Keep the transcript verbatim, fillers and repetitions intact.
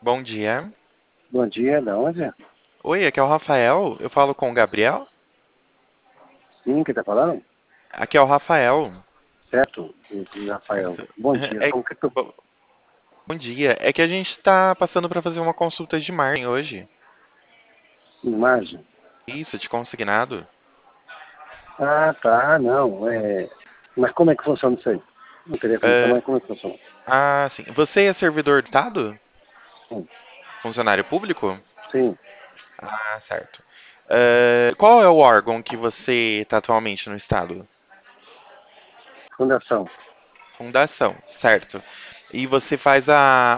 Bom dia. Bom dia, da onde? Oi, aqui é o Rafael. Eu falo com o Gabriel? Sim, quem tá falando? Aqui é o Rafael. Certo, Rafael. Isso. Bom dia, É... como que tu... Bom bom dia. É que a gente está passando para fazer uma consulta de margem hoje. Imagem? Isso, de consignado. Ah, tá, não, é... Mas como é que funciona isso aí? Não queria começar, Ah, mas como é que funciona? ah, sim. Você é servidor do Estado? Sim, Funcionário público? sim, Ah, certo. Ah, qual é o órgão que você está atualmente no Estado? fundação. Fundação, certo. E você faz a